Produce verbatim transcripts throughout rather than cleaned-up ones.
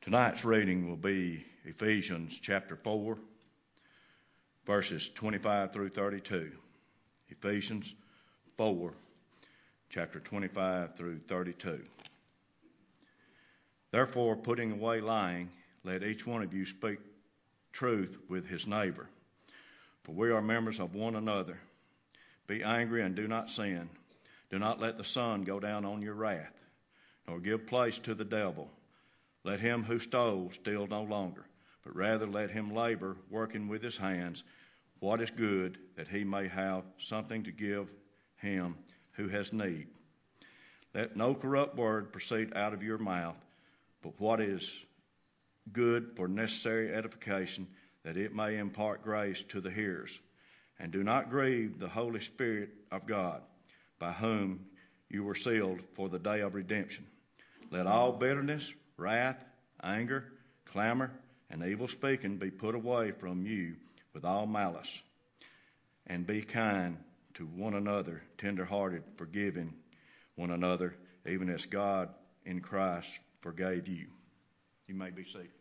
Tonight's reading will be Ephesians chapter four, verses twenty-five through thirty-two. Ephesians four, chapter twenty-five through thirty-two. Therefore, putting away lying, let each one of you speak truth with his neighbor, for we are members of one another. Be angry and do not sin. Do not let the sun go down on your wrath, nor give place to the devil. Let him who stole steal no longer, but rather let him labor, working with his hands, what is good, that he may have something to give him who has need. Let no corrupt word proceed out of your mouth, but what is good for necessary edification, that it may impart grace to the hearers. And do not grieve the Holy Spirit of God, by whom you were sealed for the day of redemption. Let all bitterness, wrath, anger, clamor, and evil speaking be put away from you with all malice. And be kind to one another, tender-hearted, forgiving one another, even as God in Christ forgave you. You may be seated.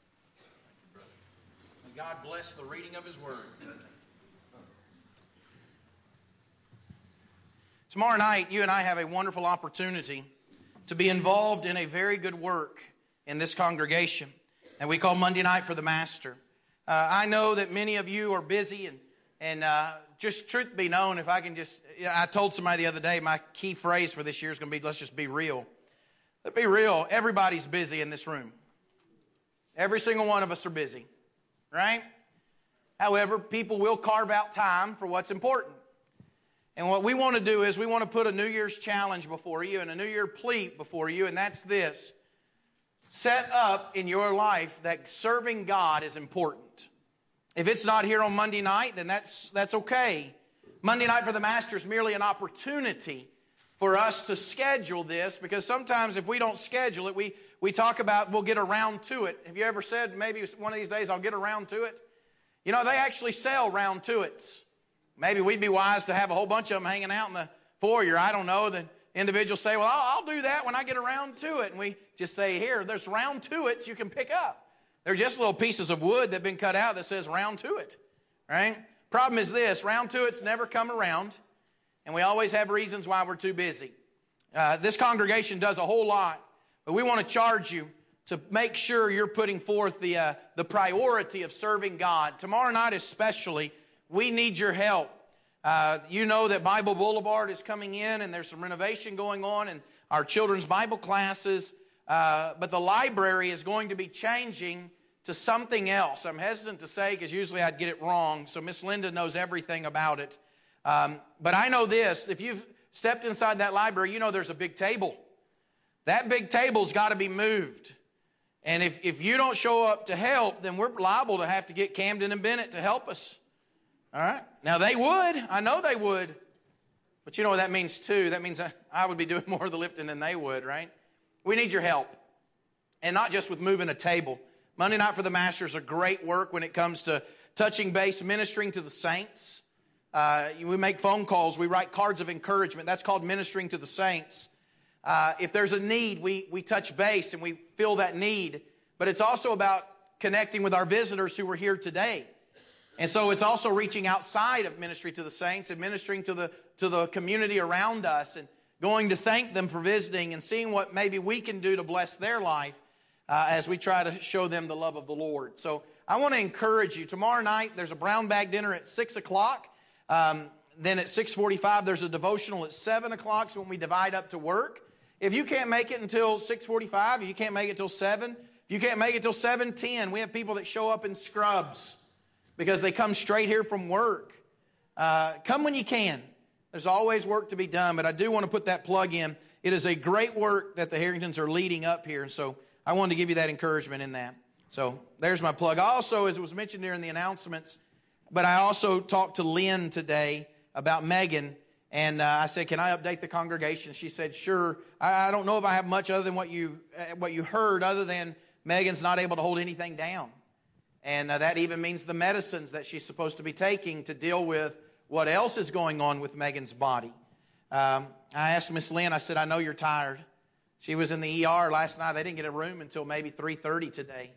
May God bless the reading of His Word. Tomorrow night, you and I have a wonderful opportunity to be involved in a very good work in this congregation that we call Monday Night for the Master. Uh, I know that many of you are busy, and and uh, just truth be known, if I can just, I told somebody the other day, my key phrase for this year is going to be, let's just be real. Let's be real. Everybody's busy in this room. Every single one of us are busy, right? However, people will carve out time for what's important. And what we want to do is we want to put a New Year's challenge before you and a New Year plea before you, and that's this. Set up in your life that serving God is important. If it's not here on Monday night, then that's that's okay. Monday Night for the Master is merely an opportunity for us to schedule this, because sometimes if we don't schedule it, we, we talk about we'll get around to it. Have you ever said, maybe one of these days I'll get around to it? You know, they actually sell round to it's. Maybe we'd be wise to have a whole bunch of them hanging out in the foyer. I don't know. The individuals say, well, I'll, I'll do that when I get around to it. And we just say, here, there's round to it's you can pick up. They're just little pieces of wood that have been cut out that says round to it. Right? Problem is this, round to it's never come around. And we always have reasons why we're too busy. Uh, this congregation does a whole lot. But we want to charge you to make sure you're putting forth the, uh, the priority of serving God. Tomorrow night especially, we need your help. Uh, you know that Bible Boulevard is coming in, and there's some renovation going on in our children's Bible classes. Uh, but the library is going to be changing to something else. I'm hesitant to say because usually I'd get it wrong. So Miss Linda knows everything about it. Um, but I know this. If you've stepped inside that library, you know there's a big table. That big table's got to be moved. And if, if you don't show up to help, then we're liable to have to get Camden and Bennett to help us. All right. Now, they would. I know they would. But you know what that means, too? That means I, I would be doing more of the lifting than they would, right? We need your help. And not just with moving a table. Monday Night for the Master is a great work when it comes to touching base, ministering to the saints. Uh, we make phone calls. We write cards of encouragement. That's called ministering to the saints. Uh, if there's a need, we, we touch base and we fill that need. But it's also about connecting with our visitors who were here today. And so it's also reaching outside of ministry to the saints and ministering to the to the community around us and going to thank them for visiting and seeing what maybe we can do to bless their life uh, as we try to show them the love of the Lord. So I want to encourage you. Tomorrow night there's a brown bag dinner at six o'clock. Um, then at six forty-five there's a devotional at seven o'clock. So when we divide up to work. If you can't make it until six forty-five, if you can't make it till seven, if you can't make it till seven ten, we have people that show up in scrubs. Because they come straight here from work. Uh, come when you can. There's always work to be done, but I do want to put that plug in. It is a great work that the Harringtons are leading up here, so I wanted to give you that encouragement in that. So there's my plug. Also, as it was mentioned there in the announcements, but I also talked to Lynn today about Megan, and uh, I said, can I update the congregation? She said, sure. I, I don't know if I have much other than what you uh, what you heard, other than Megan's not able to hold anything down. And uh, that even means the medicines that she's supposed to be taking to deal with what else is going on with Megan's body. Um, I asked Miss Lynn, I said, I know you're tired. She was in the E R last night. They didn't get a room until maybe three thirty today.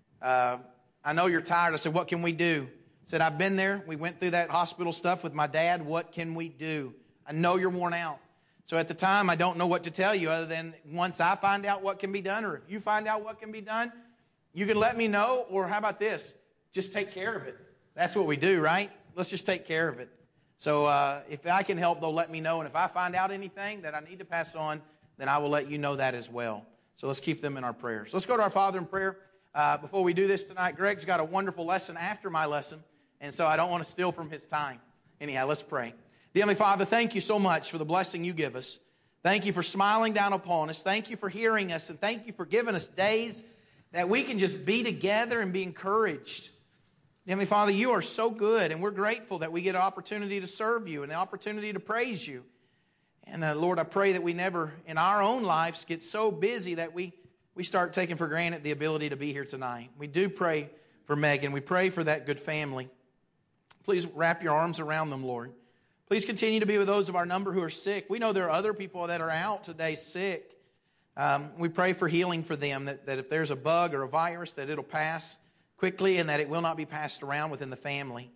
Uh, I know you're tired. I said, what can we do? I said, I've been there. We went through that hospital stuff with my dad. What can we do? I know you're worn out. So at the time, I don't know what to tell you other than once I find out what can be done, or if you find out what can be done, you can let me know, or how about this? Just take care of it. That's what we do, right? Let's just take care of it. So uh, if I can help, though, let me know. And if I find out anything that I need to pass on, then I will let you know that as well. So let's keep them in our prayers. Let's go to our Father in prayer. Uh, before we do this tonight, Greg's got a wonderful lesson after my lesson, and so I don't want to steal from his time. Anyhow, let's pray. Dear Heavenly Father, thank you so much for the blessing you give us. Thank you for smiling down upon us. Thank you for hearing us, and thank you for giving us days that we can just be together and be encouraged. Heavenly Father, you are so good, and we're grateful that we get an opportunity to serve you and the opportunity to praise you. And uh, Lord, I pray that we never in our own lives get so busy that we, we start taking for granted the ability to be here tonight. We do pray for Megan. We pray for that good family. Please wrap your arms around them, Lord. Please continue to be with those of our number who are sick. We know there are other people that are out today sick. Um, we pray for healing for them, that, that if there's a bug or a virus, that it'll pass quickly and that it will not be passed around within the family.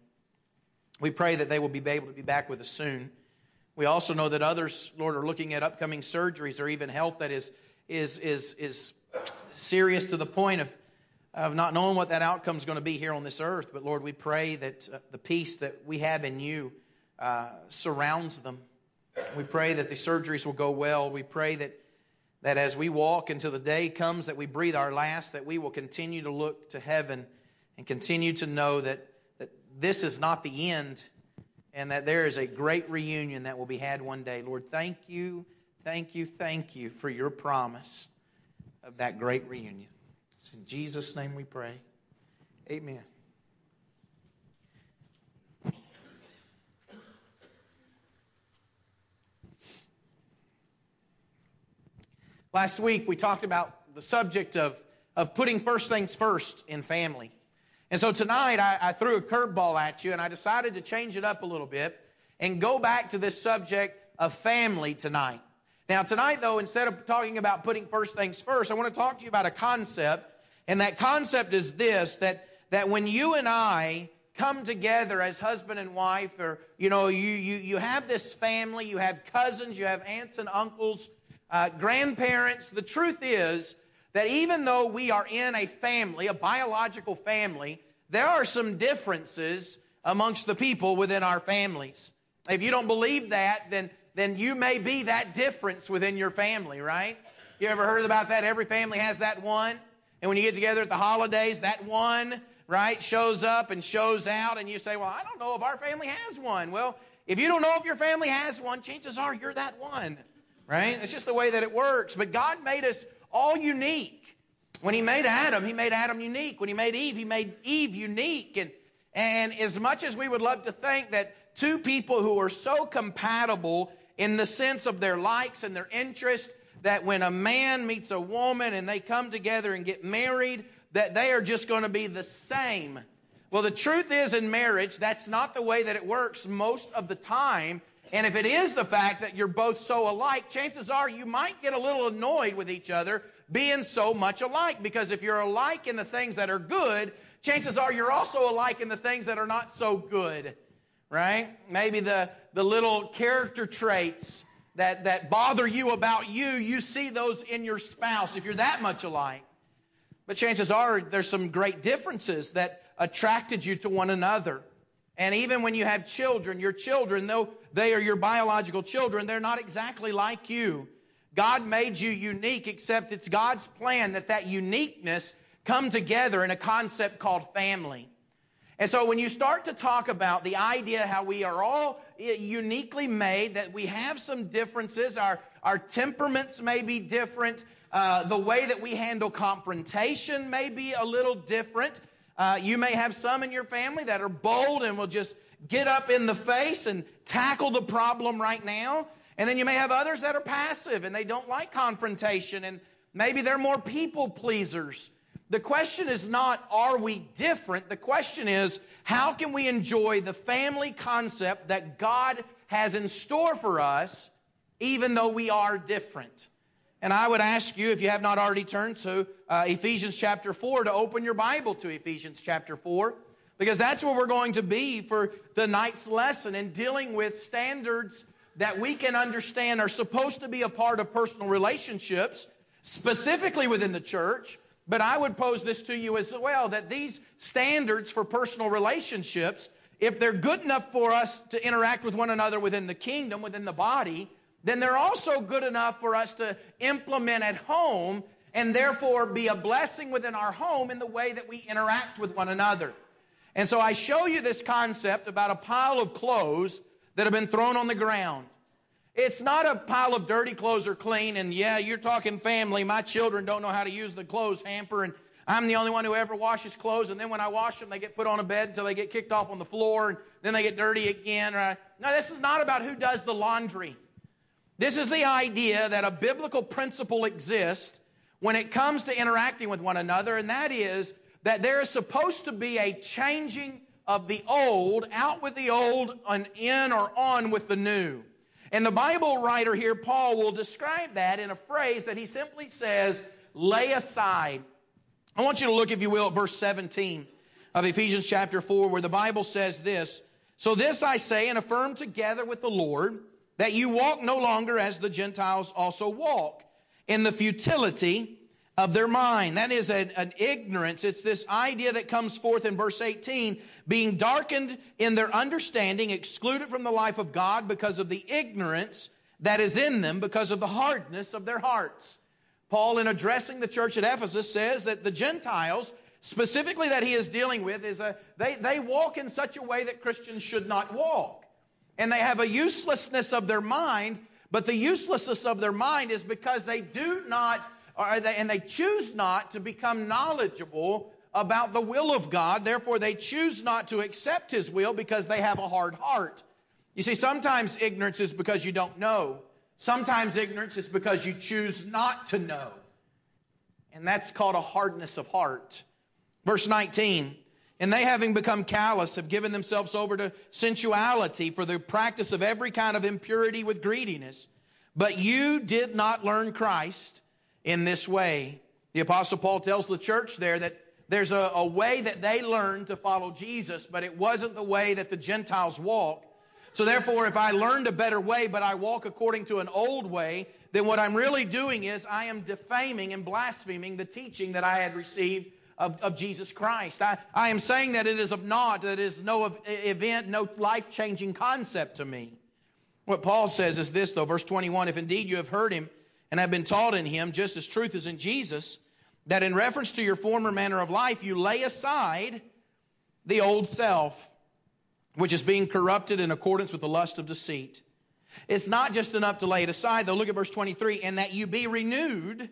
We pray that they will be able to be back with us soon. We also know that others, Lord, are looking at upcoming surgeries or even health that is is is is serious to the point of, of not knowing what that outcome is going to be here on this earth. But, Lord, we pray that uh, the peace that we have in you uh, surrounds them. We pray that the surgeries will go well. We pray that that as we walk until the day comes that we breathe our last, that we will continue to look to heaven and continue to know that, that this is not the end and that there is a great reunion that will be had one day. Lord, thank you, thank you, thank you for your promise of that great reunion. It's in Jesus' name we pray. Amen. Last week, we talked about the subject of, of putting first things first in family. And so tonight, I, I threw a curveball at you, and I decided to change it up a little bit and go back to this subject of family tonight. Now, tonight, though, instead of talking about putting first things first, I want to talk to you about a concept, and that concept is this, that, that when you and I come together as husband and wife, or, you know, you, you, you have this family, you have cousins, you have aunts and uncles, Uh, grandparents, the truth is that even though we are in a family, a biological family, there are some differences amongst the people within our families. If you don't believe that, then, then you may be that difference within your family, right? You ever heard about that? Every family has that one. And when you get together at the holidays, that one, right, shows up and shows out. And you say, well, I don't know if our family has one. Well, if you don't know if your family has one, chances are you're that one. Right? It's just the way that it works. But God made us all unique. When He made Adam, He made Adam unique. When He made Eve, He made Eve unique. And, and as much as we would love to think that two people who are so compatible in the sense of their likes and their interests, that when a man meets a woman and they come together and get married, that they are just going to be the same. Well, the truth is in marriage, that's not the way that it works most of the time. And if it is the fact that you're both so alike, chances are you might get a little annoyed with each other being so much alike. Because if you're alike in the things that are good, chances are you're also alike in the things that are not so good. Right? Maybe the, the little character traits that, that bother you about you, you see those in your spouse if you're that much alike. But chances are there's some great differences that attracted you to one another. And even when you have children, your children, though they are your biological children, they're not exactly like you. God made you unique, except it's God's plan that that uniqueness come together in a concept called family. And so when you start to talk about the idea how we are all uniquely made, that we have some differences, our, our temperaments may be different, uh, the way that we handle confrontation may be a little different. Uh, you may have some in your family that are bold and will just get up in the face and tackle the problem right now. And then you may have others that are passive and they don't like confrontation and maybe they're more people pleasers. The question is not, are we different? The question is, how can we enjoy the family concept that God has in store for us even though we are different? And I would ask you, if you have not already turned to uh, Ephesians chapter four, to open your Bible to Ephesians chapter four, because that's where we're going to be for the night's lesson in dealing with standards that we can understand are supposed to be a part of personal relationships, specifically within the church. But I would pose this to you as well, that these standards for personal relationships, if they're good enough for us to interact with one another within the kingdom, within the body, then they're also good enough for us to implement at home and therefore be a blessing within our home in the way that we interact with one another. And so I show you this concept about a pile of clothes that have been thrown on the ground. It's not a pile of dirty clothes or clean, and yeah, you're talking family. My children don't know how to use the clothes hamper, and I'm the only one who ever washes clothes, and then when I wash them, they get put on a bed until they get kicked off on the floor, and then they get dirty again. Right? No, this is not about who does the laundry. This is the idea that a biblical principle exists when it comes to interacting with one another, and that is that there is supposed to be a changing of the old, out with the old, and in or on with the new. And the Bible writer here, Paul, will describe that in a phrase that he simply says, lay aside. I want you to look, if you will, at verse seventeen of Ephesians chapter four, where the Bible says this, so this I say and affirm together with the Lord, that you walk no longer as the Gentiles also walk, in the futility of their mind. That is an, an ignorance. It's this idea that comes forth in verse eighteen, being darkened in their understanding, excluded from the life of God because of the ignorance that is in them, because of the hardness of their hearts. Paul, in addressing the church at Ephesus, says that the Gentiles, specifically that he is dealing with, is a, they, they walk in such a way that Christians should not walk. And they have a uselessness of their mind, but the uselessness of their mind is because they do not, or they, and they choose not to become knowledgeable about the will of God. Therefore, they choose not to accept His will because they have a hard heart. You see, sometimes ignorance is because you don't know. Sometimes ignorance is because you choose not to know. And that's called a hardness of heart. Verse nineteen, and they, having become callous, have given themselves over to sensuality for the practice of every kind of impurity with greediness. But you did not learn Christ in this way. The Apostle Paul tells the church there that there's a, a way that they learned to follow Jesus, but it wasn't the way that the Gentiles walk. So therefore, if I learned a better way, but I walk according to an old way, then what I'm really doing is I am defaming and blaspheming the teaching that I had received Of, of Jesus Christ. I, I am saying that it is of naught, that it is no event, no life-changing concept to me. What Paul says is this, though, verse twenty-one, if indeed you have heard Him and have been taught in Him, just as truth is in Jesus, that in reference to your former manner of life, you lay aside the old self, which is being corrupted in accordance with the lust of deceit. It's not just enough to lay it aside, though. Look at verse twenty-three, and that you be renewed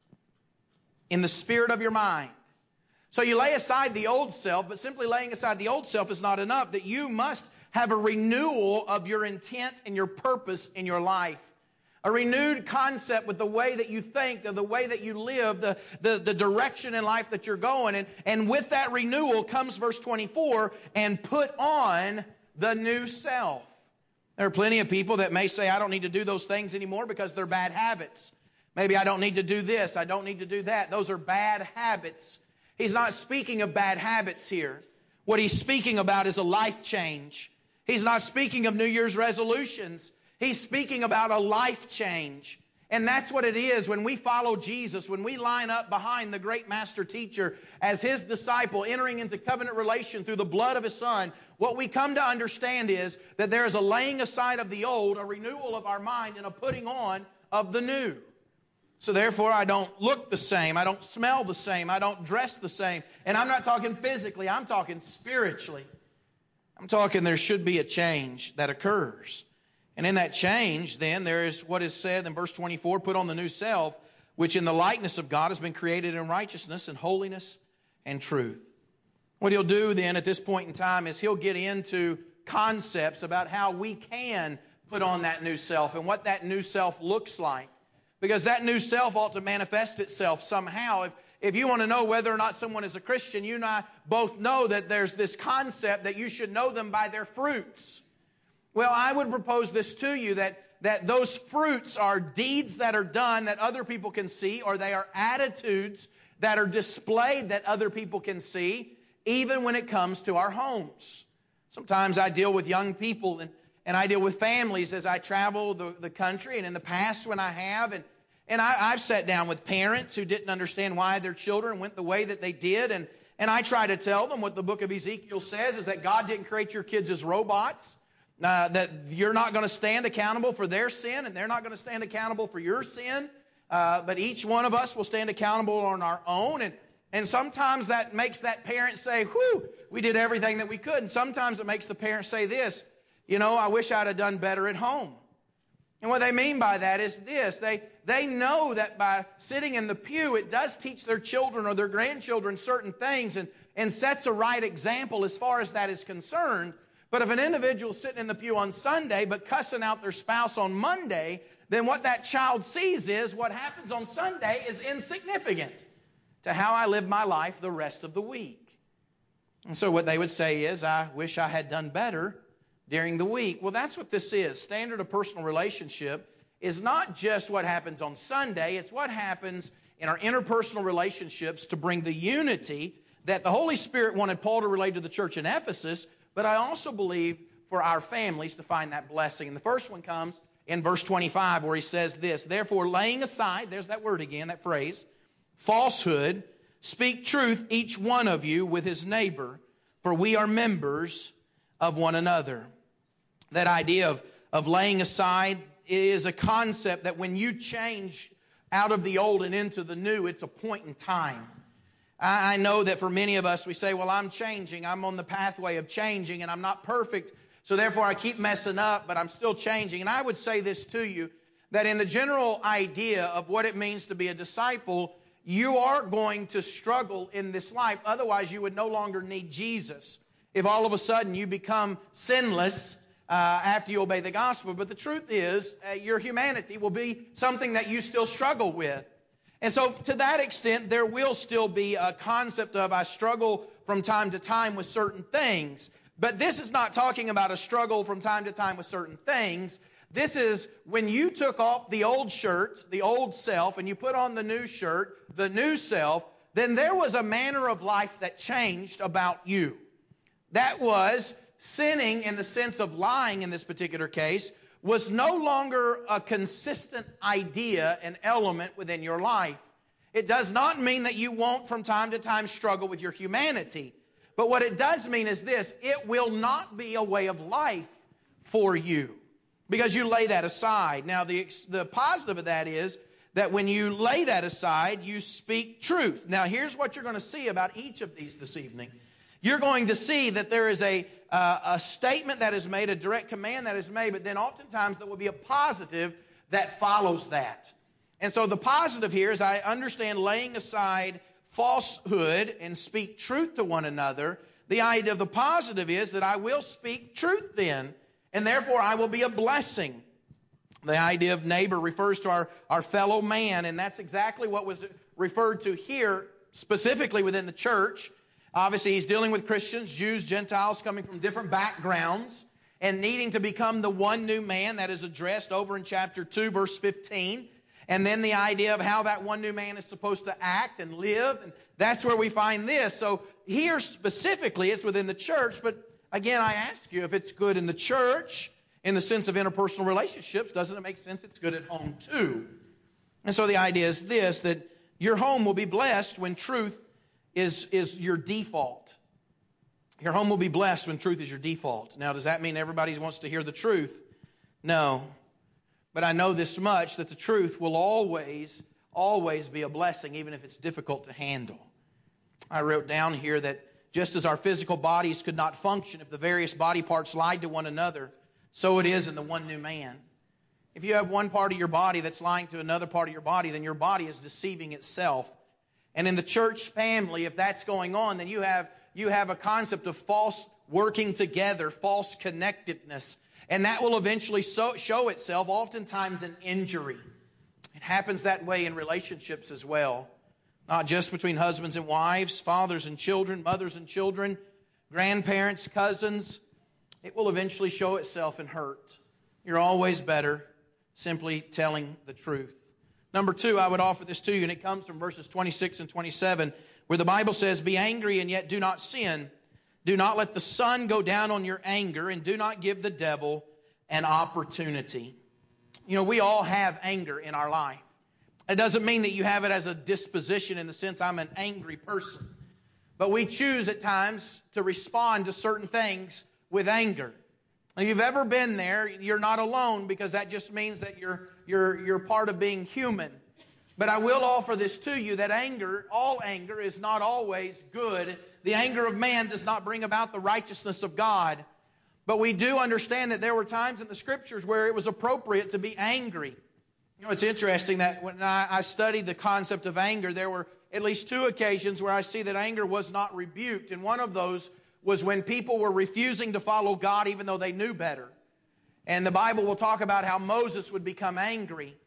in the spirit of your mind. So you lay aside the old self, but simply laying aside the old self is not enough. That you must have a renewal of your intent and your purpose in your life. A renewed concept with the way that you think, of the way that you live, the, the, the direction in life that you're going. And, and with that renewal comes verse twenty-four, and put on the new self. There are plenty of people that may say, I don't need to do those things anymore because they're bad habits. Maybe I don't need to do this, I don't need to do that. Those are bad habits. He's not speaking of bad habits here. What he's speaking about is a life change. He's not speaking of New Year's resolutions. He's speaking about a life change. And that's what it is when we follow Jesus, when we line up behind the great master teacher as His disciple, entering into covenant relation through the blood of His Son. What we come to understand is that there is a laying aside of the old, a renewal of our mind, and a putting on of the new. So therefore, I don't look the same. I don't smell the same. I don't dress the same. And I'm not talking physically. I'm talking spiritually. I'm talking there should be a change that occurs. And in that change, then, there is what is said in verse twenty-four, put on the new self, which in the likeness of God has been created in righteousness and holiness and truth. What he'll do then at this point in time is he'll get into concepts about how we can put on that new self and what that new self looks like. Because that new self ought to manifest itself somehow. If, if you want to know whether or not someone is a Christian, you and I both know that there's this concept that you should know them by their fruits. Well, I would propose this to you, that that those fruits are deeds that are done that other people can see, or they are attitudes that are displayed that other people can see, even when it comes to our homes. Sometimes I deal with young people and, and I deal with families as I travel the, the country, and in the past when I have, and, and I, I've sat down with parents who didn't understand why their children went the way that they did, and, and I try to tell them what the book of Ezekiel says is that God didn't create your kids as robots, uh, that you're not going to stand accountable for their sin, and they're not going to stand accountable for your sin, uh, but each one of us will stand accountable on our own, and And sometimes that makes that parent say, whew, we did everything that we could. And sometimes it makes the parent say this, you know, I wish I'd have done better at home. And what they mean by that is this. They, they know that by sitting in the pew, it does teach their children or their grandchildren certain things and, and sets a right example as far as that is concerned. But if an individual sitting in the pew on Sunday but cussing out their spouse on Monday, then what that child sees is what happens on Sunday is insignificant to how I live my life the rest of the week. And so what they would say is, I wish I had done better during the week. Well, that's what this is. Standard of personal relationship is not just what happens on Sunday. It's what happens in our interpersonal relationships to bring the unity that the Holy Spirit wanted Paul to relate to the church in Ephesus, but I also believe for our families to find that blessing. And the first one comes in verse twenty-five where he says this, therefore laying aside, there's that word again, that phrase, falsehood, speak truth, each one of you, with his neighbor, for we are members of one another. That idea of, of laying aside is a concept that when you change out of the old and into the new, it's a point in time. I, I know that for many of us, we say, well, I'm changing. I'm on the pathway of changing, and I'm not perfect, so therefore I keep messing up, but I'm still changing. And I would say this to you, that in the general idea of what it means to be a disciple, you are going to struggle in this life. Otherwise, you would no longer need Jesus if all of a sudden you become sinless uh, after you obey the gospel. But the truth is, uh, your humanity will be something that you still struggle with. And so to that extent, there will still be a concept of I struggle from time to time with certain things. But this is not talking about a struggle from time to time with certain things. This is when you took off the old shirt, the old self, and you put on the new shirt, the new self, then there was a manner of life that changed about you. That was sinning in the sense of lying in this particular case was no longer a consistent idea and element within your life. It does not mean that you won't from time to time struggle with your humanity. But what it does mean is this, it will not be a way of life for you. Because you lay that aside. Now, the, the positive of that is that when you lay that aside, you speak truth. Now, here's what you're going to see about each of these this evening. You're going to see that there is a, uh, a statement that is made, a direct command that is made, but then oftentimes there will be a positive that follows that. And so the positive here is I understand laying aside falsehood and speak truth to one another. The idea of the positive is that I will speak truth then, and therefore I will be a blessing. The idea of neighbor refers to our, our fellow man, and that's exactly what was referred to here, specifically within the church. Obviously, he's dealing with Christians, Jews, Gentiles coming from different backgrounds and needing to become the one new man that is addressed over in chapter two, verse fifteen. And then the idea of how that one new man is supposed to act and live, and that's where we find this. So here specifically, it's within the church, but again, I ask you, if it's good in the church, in the sense of interpersonal relationships, doesn't it make sense it's good at home too? And so the idea is this, that your home will be blessed when truth is, is your default. Your home will be blessed when truth is your default. Now, does that mean everybody wants to hear the truth? No. But I know this much, that the truth will always, always be a blessing, even if it's difficult to handle. I wrote down here that just as our physical bodies could not function if the various body parts lied to one another, so it is in the one new man. If you have one part of your body that's lying to another part of your body, then your body is deceiving itself. And in the church family, if that's going on, then you have you have a concept of false working together, false connectedness. And that will eventually so, show itself oftentimes in injury. It happens that way in relationships as well. Not just between husbands and wives, fathers and children, mothers and children, grandparents, cousins. It will eventually show itself in hurt. You're always better simply telling the truth. Number two, I would offer this to you, and it comes from verses twenty-six and twenty-seven, where the Bible says, "Be angry and yet do not sin. Do not let the sun go down on your anger, and do not give the devil an opportunity." You know, we all have anger in our life. It doesn't mean that you have it as a disposition in the sense I'm an angry person. But we choose at times to respond to certain things with anger. If you've ever been there, you're not alone, because that just means that you're you're you're part of being human. But I will offer this to you, that anger, all anger, is not always good. The anger of man does not bring about the righteousness of God. But we do understand that there were times in the Scriptures where it was appropriate to be angry. You know, it's interesting that when I, I studied the concept of anger, there were at least two occasions where I see that anger was not rebuked. And one of those was when people were refusing to follow God even though they knew better. And the Bible will talk about how Moses would become angry.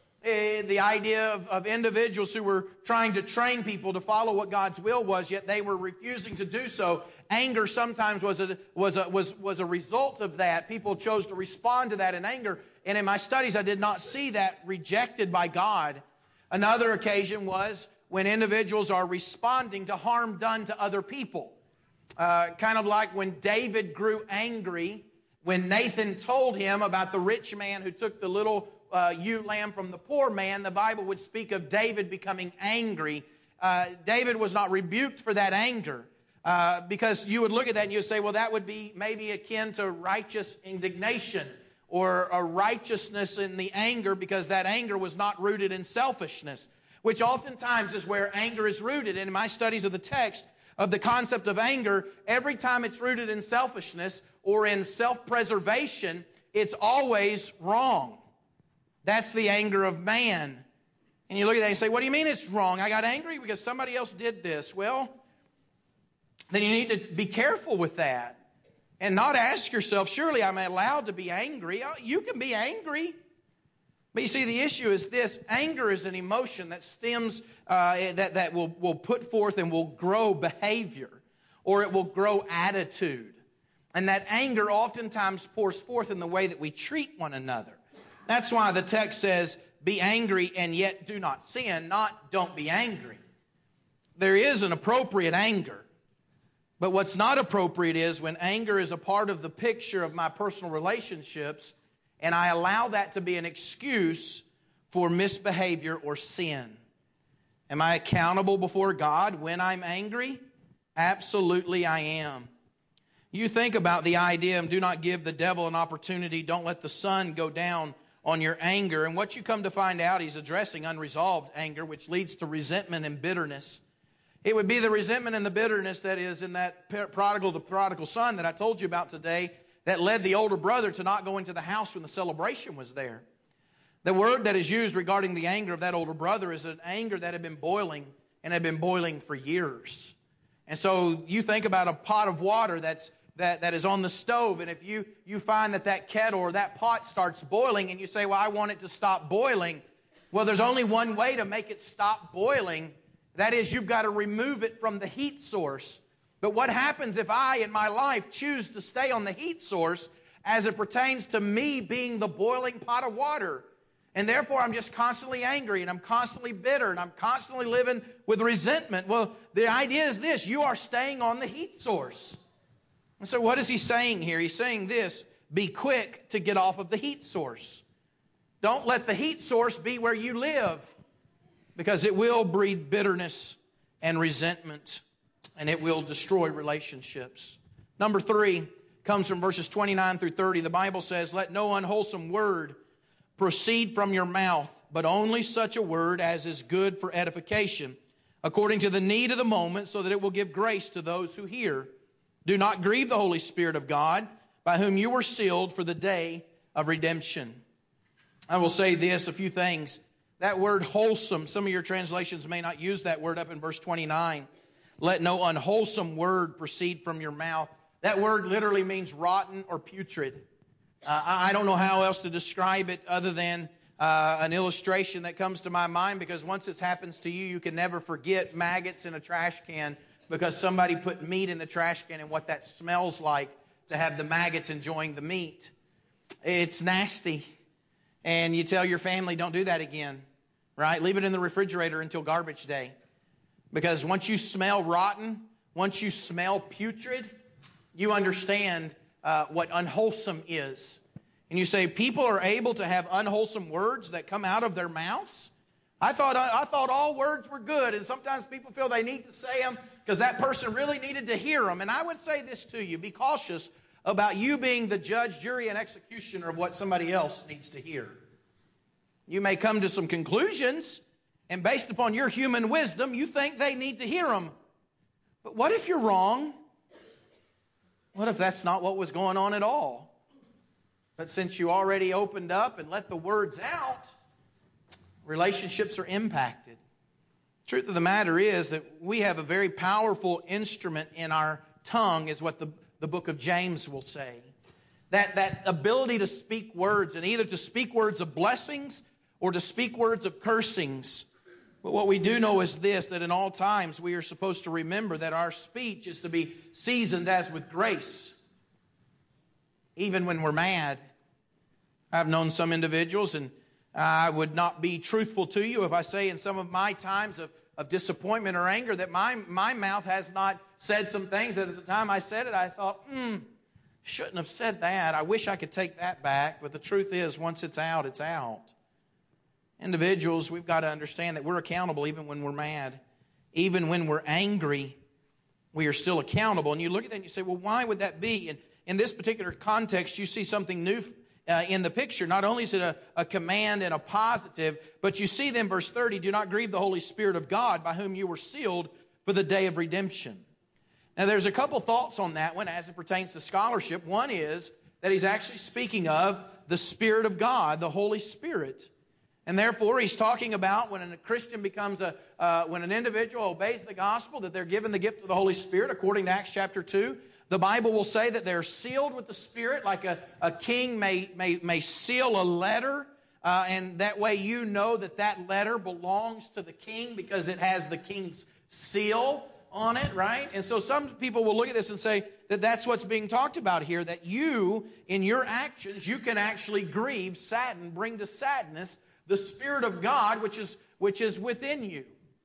Uh, the idea of, of individuals who were trying to train people to follow what God's will was, yet they were refusing to do so. Anger sometimes was a, was a, was, was a result of that. People chose to respond to that in anger. And in my studies, I did not see that rejected by God. Another occasion was when individuals are responding to harm done to other people. Uh, kind of like when David grew angry when Nathan told him about the rich man who took the little uh, ewe lamb from the poor man. The Bible would speak of David becoming angry. Uh, David was not rebuked for that anger, uh, because you would look at that and you would say, well, that would be maybe akin to righteous indignation or a righteousness in the anger, because that anger was not rooted in selfishness, which oftentimes is where anger is rooted. And in my studies of the text, of the concept of anger, every time it's rooted in selfishness or in self-preservation, it's always wrong. That's the anger of man. And you look at that and you say, what do you mean it's wrong? I got angry because somebody else did this. Well, then you need to be careful with that and not ask yourself, surely I'm allowed to be angry. You can be angry. But you see, the issue is this: anger is an emotion that stems, uh, that, that will, will put forth and will grow behavior, or it will grow attitude. And that anger oftentimes pours forth in the way that we treat one another. That's why the text says, be angry and yet do not sin, not don't be angry. There is an appropriate anger. But what's not appropriate is when anger is a part of the picture of my personal relationships, and I allow that to be an excuse for misbehavior or sin. Am I accountable before God when I'm angry? Absolutely I am. You think about the idea of do not give the devil an opportunity, don't let the sun go down on your anger. And what you come to find out, he's addressing unresolved anger, which leads to resentment and bitterness. It would be the resentment and the bitterness that is in that prodigal, the prodigal son that I told you about today, that led the older brother to not go into the house when the celebration was there. The word that is used regarding the anger of that older brother is an anger that had been boiling and had been boiling for years. And so you think about a pot of water that's that, that is on the stove, and if you, you find that that kettle or that pot starts boiling and you say, well, I want it to stop boiling. Well, there's only one way to make it stop boiling. That is, you've got to remove it from the heat source. But what happens if I, in my life, choose to stay on the heat source as it pertains to me being the boiling pot of water? And therefore, I'm just constantly angry, and I'm constantly bitter, and I'm constantly living with resentment. Well, the idea is this: you are staying on the heat source. And so what is he saying here? He's saying this: be quick to get off of the heat source. Don't let the heat source be where you live, because it will breed bitterness and resentment, and it will destroy relationships. Number three comes from verses twenty-nine through thirty. The Bible says, let no unwholesome word proceed from your mouth, but only such a word as is good for edification, according to the need of the moment, so that it will give grace to those who hear. Do not grieve the Holy Spirit of God, by whom you were sealed for the day of redemption. I will say this, a few things. That word wholesome, some of your translations may not use that word up in verse twenty-nine. Let no unwholesome word proceed from your mouth. That word literally means rotten or putrid. Uh, I don't know how else to describe it other than uh, an illustration that comes to my mind, because once it happens to you, you can never forget maggots in a trash can, because somebody put meat in the trash can and what that smells like to have the maggots enjoying the meat. It's nasty. And you tell your family, don't do that again, right? Leave it in the refrigerator until garbage day. Because once you smell rotten, once you smell putrid, you understand uh, what unwholesome is. And you say, people are able to have unwholesome words that come out of their mouths? I thought I thought all words were good, and sometimes people feel they need to say them because that person really needed to hear them. And I would say this to you, be cautious about you being the judge, jury, and executioner of what somebody else needs to hear. You may come to some conclusions, and based upon your human wisdom, you think they need to hear them. But what if you're wrong? What if that's not what was going on at all? But since you already opened up and let the words out, relationships are impacted. The truth of the matter is that we have a very powerful instrument in our tongue, is what the, the book of James will say. That, that ability to speak words, and either to speak words of blessings or to speak words of cursings. But what we do know is this, that in all times we are supposed to remember that our speech is to be seasoned as with grace, even when we're mad. I've known some individuals, and I would not be truthful to you if I say in some of my times of, of disappointment or anger that my, my mouth has not said some things that at the time I said it, I thought, hmm, shouldn't have said that. I wish I could take that back. But the truth is, once it's out, it's out. Individuals, we've got to understand that we're accountable even when we're mad. Even when we're angry, we are still accountable. And you look at that and you say, well, why would that be? And in this particular context, you see something new Uh, in the picture. Not only is it a, a command and a positive, but you see then verse thirty, do not grieve the Holy Spirit of God, by whom you were sealed for the day of redemption. Now there's a couple thoughts on that one as it pertains to scholarship. One is that he's actually speaking of the Spirit of God, the Holy Spirit. And therefore he's talking about when a Christian becomes a, uh, when an individual obeys the gospel, that they're given the gift of the Holy Spirit according to Acts chapter two. The Bible will say that they're sealed with the Spirit, like a, a king may, may, may seal a letter, uh, and that way you know that that letter belongs to the king because it has the king's seal on it, right? And so some people will look at this and say that that's what's being talked about here, that you, in your actions, you can actually grieve, sadden, bring to sadness the Spirit of God, which is, which is within you.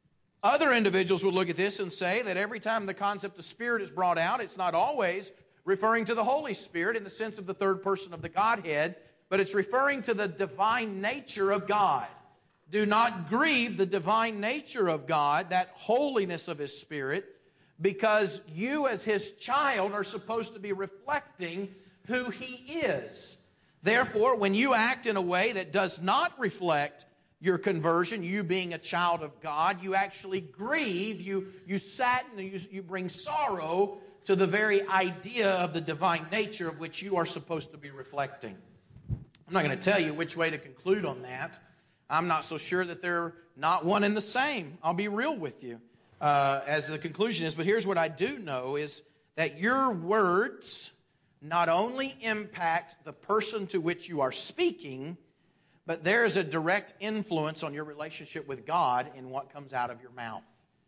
Other individuals would look at this and say that every time the concept of Spirit is brought out, it's not always referring to the Holy Spirit in the sense of the third person of the Godhead, but it's referring to the divine nature of God. Do not grieve the divine nature of God, that holiness of His Spirit, because you as His child are supposed to be reflecting who He is. Therefore, when you act in a way that does not reflect your conversion, you being a child of God, you actually grieve, you, you sadden, you, you bring sorrow to the very idea of the divine nature of which you are supposed to be reflecting. I'm not going to tell you which way to conclude on that. I'm not so sure that they're not one and the same. I'll be real with you uh, as the conclusion is. But here's what I do know is that your words not only impact the person to which you are speaking, but there is a direct influence on your relationship with God in what comes out of your mouth.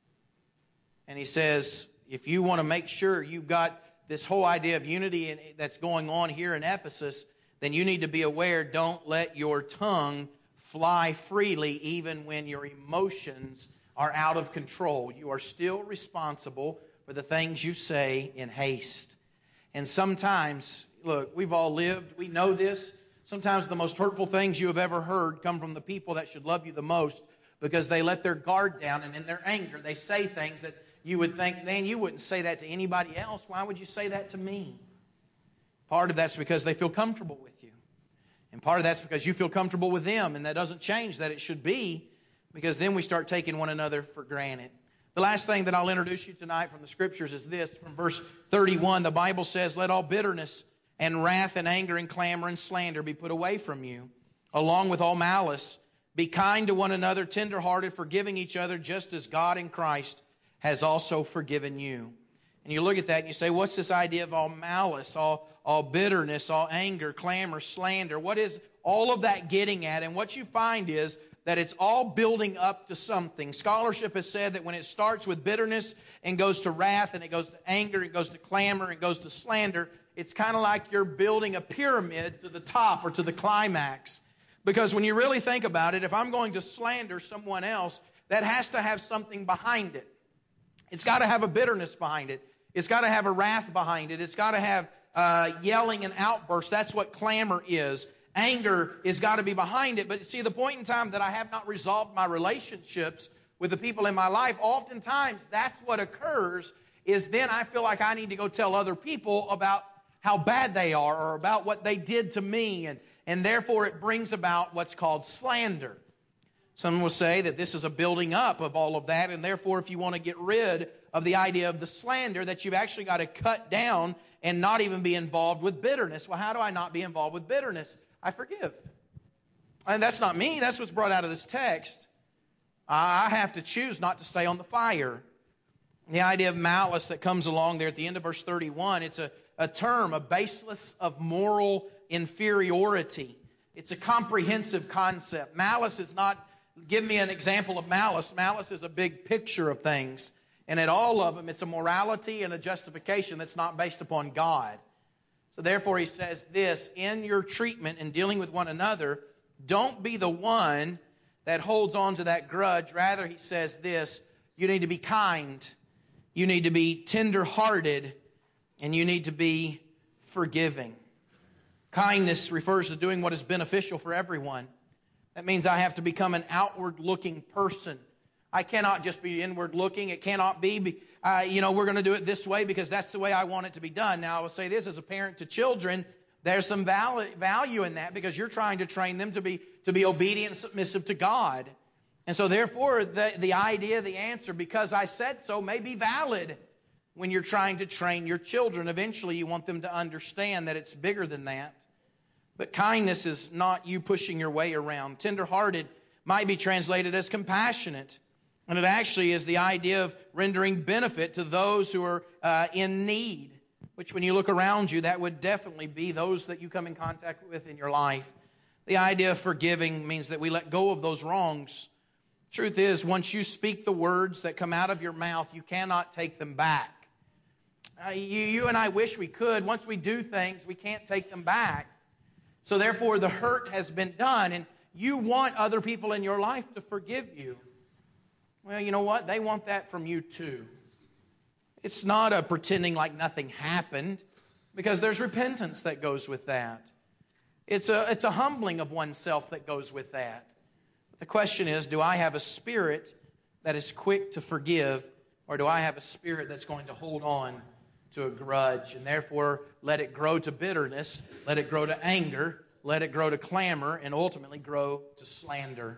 And he says, if you want to make sure you've got this whole idea of unity that's going on here in Ephesus, then you need to be aware, don't let your tongue fly freely even when your emotions are out of control. You are still responsible for the things you say in haste. And sometimes, look, we've all lived, we know this. Sometimes the most hurtful things you have ever heard come from the people that should love you the most because they let their guard down, and in their anger they say things that you would think, man, you wouldn't say that to anybody else. Why would you say that to me? Part of that's because they feel comfortable with you. And part of that's because you feel comfortable with them, and that doesn't change that it should be, because then we start taking one another for granted. The last thing that I'll introduce you tonight from the Scriptures is this. From verse thirty-one, the Bible says, let all bitterness and wrath and anger and clamor and slander be put away from you, along with all malice. Be kind to one another, tenderhearted, forgiving each other, just as God in Christ has also forgiven you. And you look at that and you say, what's this idea of all malice, all, all bitterness, all anger, clamor, slander? What is all of that getting at? And what you find is that it's all building up to something. Scholarship has said that when it starts with bitterness and goes to wrath and it goes to anger and goes to clamor and goes to slander, it's kind of like you're building a pyramid to the top or to the climax. Because when you really think about it, if I'm going to slander someone else, that has to have something behind it. It's got to have a bitterness behind it. It's got to have a wrath behind it. It's got to have uh, yelling and outbursts. That's what clamor is. Anger has got to be behind it. But see, the point in time that I have not resolved my relationships with the people in my life, oftentimes that's what occurs, is then I feel like I need to go tell other people about how bad they are or about what they did to me. And, and therefore it brings about what's called slander. Some will say that this is a building up of all of that, and therefore if you want to get rid of the idea of the slander, that you've actually got to cut down and not even be involved with bitterness. Well, how do I not be involved with bitterness? I forgive. And that's not me. That's what's brought out of this text. I have to choose not to stay on the fire. The idea of malice that comes along there at the end of verse thirty-one, it's a, a term, a basis of moral inferiority. It's a comprehensive concept. Malice is not, give me an example of malice. Malice is a big picture of things. And at all of them, it's a morality and a justification that's not based upon God. So therefore, he says this, in your treatment and dealing with one another, don't be the one that holds on to that grudge. Rather, he says this, you need to be kind, you need to be tender-hearted, and you need to be forgiving. Kindness refers to doing what is beneficial for everyone. That means I have to become an outward-looking person. I cannot just be inward-looking. It cannot be, uh, you know, we're going to do it this way because that's the way I want it to be done. Now, I will say this, as a parent to children, there's some value in that because you're trying to train them to be to be obedient and submissive to God. And so, therefore, the, the idea, the answer, because I said so, may be valid when you're trying to train your children. Eventually, you want them to understand that it's bigger than that. But kindness is not you pushing your way around. Tender-hearted might be translated as compassionate. And it actually is the idea of rendering benefit to those who are uh, in need, which when you look around you, that would definitely be those that you come in contact with in your life. The idea of forgiving means that we let go of those wrongs. Truth is, once you speak the words that come out of your mouth, you cannot take them back. Uh, you, you and I wish we could. Once we do things, we can't take them back. So therefore, the hurt has been done, and you want other people in your life to forgive you. Well, you know what? They want that from you too. It's not a pretending like nothing happened, because there's repentance that goes with that. It's a, it's a humbling of oneself that goes with that. The question is, do I have a spirit that is quick to forgive, or do I have a spirit that's going to hold on to a grudge and therefore let it grow to bitterness, let it grow to anger, let it grow to clamor, and ultimately grow to slander?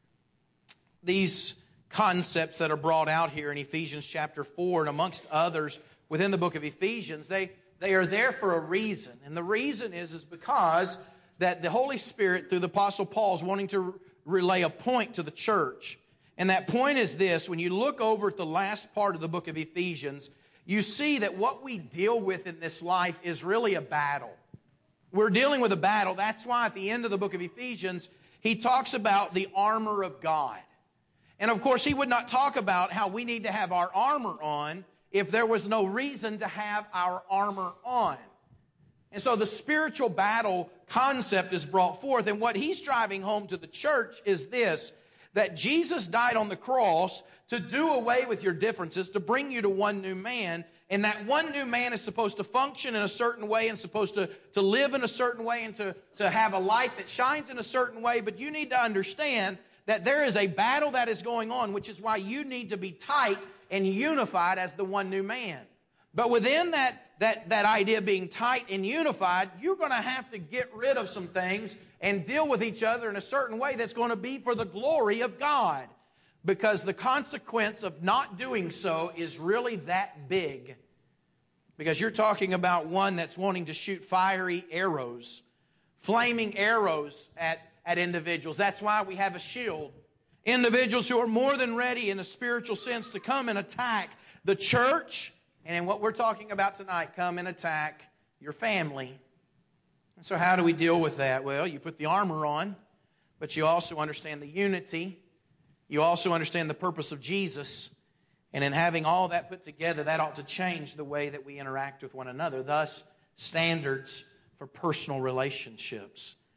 These concepts that are brought out here in Ephesians chapter four, and amongst others within the book of Ephesians, they, they are there for a reason. And the reason is, is because that the Holy Spirit, through the Apostle Paul, is wanting to relay a point to the church. And that point is this: when you look over at the last part of the book of Ephesians, you see that what we deal with in this life is really a battle. We're dealing with a battle. That's why at the end of the book of Ephesians, he talks about the armor of God. And of course, he would not talk about how we need to have our armor on if there was no reason to have our armor on. And so the spiritual battle concept is brought forth. And what he's driving home to the church is this: that Jesus died on the cross to do away with your differences, to bring you to one new man. And that one new man is supposed to function in a certain way and supposed to, to live in a certain way and to, to have a light that shines in a certain way. But you need to understand that there is a battle that is going on, which is why you need to be tight and unified as the one new man. But within that, that, that idea of being tight and unified, you're going to have to get rid of some things and deal with each other in a certain way that's going to be for the glory of God. Because the consequence of not doing so is really that big. Because you're talking about one that's wanting to shoot fiery arrows, flaming arrows at at individuals. That's why we have a shield. Individuals who are more than ready in a spiritual sense to come and attack the church, and in what we're talking about tonight, come and attack your family. And so how do we deal with that? Well, you put the armor on, but you also understand the unity. You also understand the purpose of Jesus. And in having all that put together, that ought to change the way that we interact with one another. Thus, standards for personal relationships.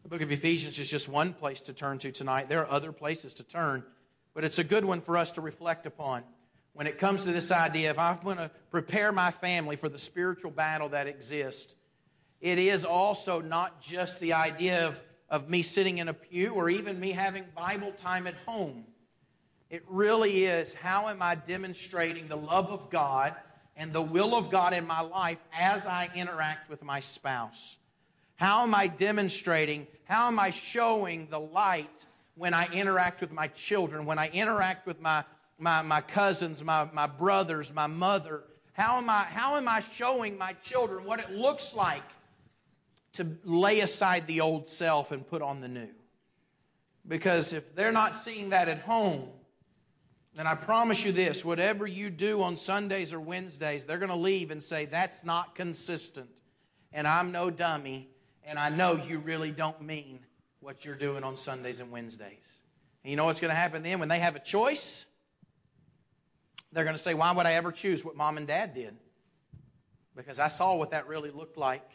The book of Ephesians is just one place to turn to tonight. There are other places to turn, but it's a good one for us to reflect upon. When it comes to this idea, if I want to prepare my family for the spiritual battle that exists, it is also not just the idea of, of me sitting in a pew or even me having Bible time at home. It really is, how am I demonstrating the love of God and the will of God in my life as I interact with my spouse? How am I demonstrating, how am I showing the light when I interact with my children, when I interact with my, my, my cousins, my, my brothers, my mother? How am I, how am I showing my children what it looks like to lay aside the old self and put on the new? Because if they're not seeing that at home, then I promise you this, whatever you do on Sundays or Wednesdays, they're going to leave and say, that's not consistent. And I'm no dummy, and I know you really don't mean what you're doing on Sundays and Wednesdays. And you know what's going to happen then? When they have a choice, they're going to say, why would I ever choose what Mom and Dad did? Because I saw what that really looked like.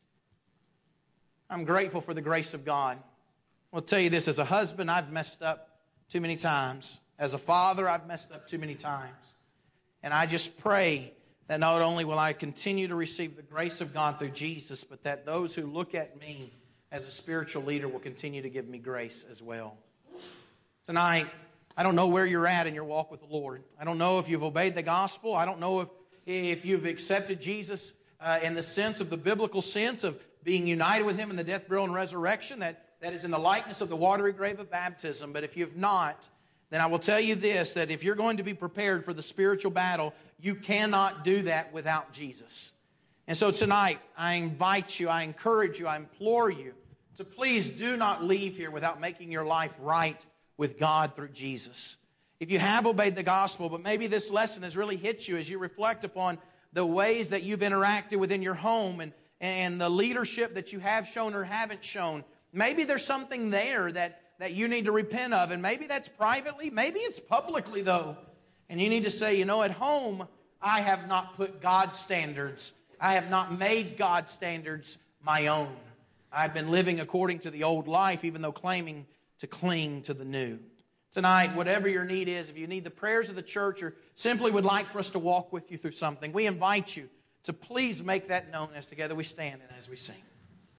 I'm grateful for the grace of God. I'll tell you this, as a husband, I've messed up too many times. As a father, I've messed up too many times. And I just pray that not only will I continue to receive the grace of God through Jesus, but that those who look at me as a spiritual leader will continue to give me grace as well. Tonight, I don't know where you're at in your walk with the Lord. I don't know if you've obeyed the gospel. I don't know if, if you've accepted Jesus uh, in the sense of the biblical sense of being united with Him in the death, burial, and resurrection, that, that is in the likeness of the watery grave of baptism. But if you've not, then I will tell you this, that if you're going to be prepared for the spiritual battle, you cannot do that without Jesus. And so tonight, I invite you, I encourage you, I implore you to please do not leave here without making your life right with God through Jesus. If you have obeyed the gospel, but maybe this lesson has really hit you as you reflect upon the ways that you've interacted within your home and, and the leadership that you have shown or haven't shown, maybe there's something there that that you need to repent of. And maybe that's privately. Maybe it's publicly, though. And you need to say, you know, at home, I have not put God's standards. I have not made God's standards my own. I've been living according to the old life, even though claiming to cling to the new. Tonight, whatever your need is, if you need the prayers of the church or simply would like for us to walk with you through something, we invite you to please make that known as together we stand and as we sing.